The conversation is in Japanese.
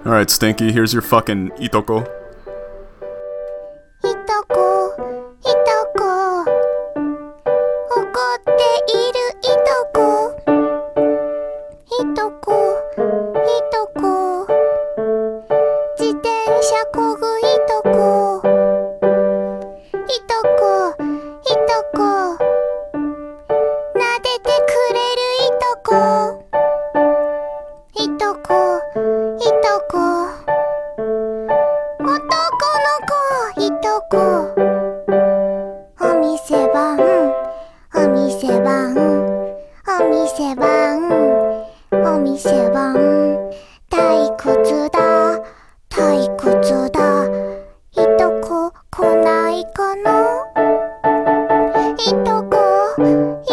Alright, Stinky, here's your fucking itoko. いとこ、いとこ、怒っているいとこ、いとこ、いとこ、自転車こぐいとこ、いとこ、いとこ、撫でてくれるいとこ、いとこ、いとこ、男の子いとこ、お店番、お店番、お店番、お店番、退屈だ、退屈だ、いとこ来ないかな、いとこ、